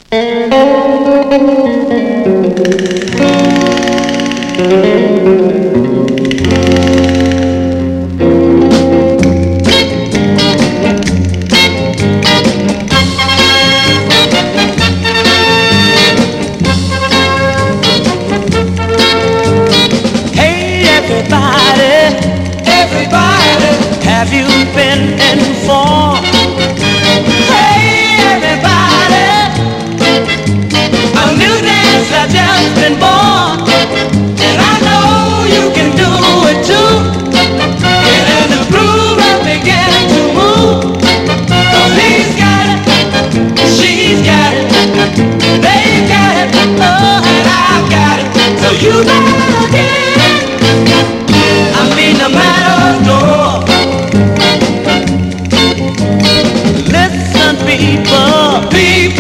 Have you been informed? Hey, everybody, a new dance has just been born, and I know you can do it too. Get in the groove and begin to move. 'Cause he's got it, she's got it, they've got it, oh, and I've got it. So you better get it. I mean, no matter what. Listen, people, people.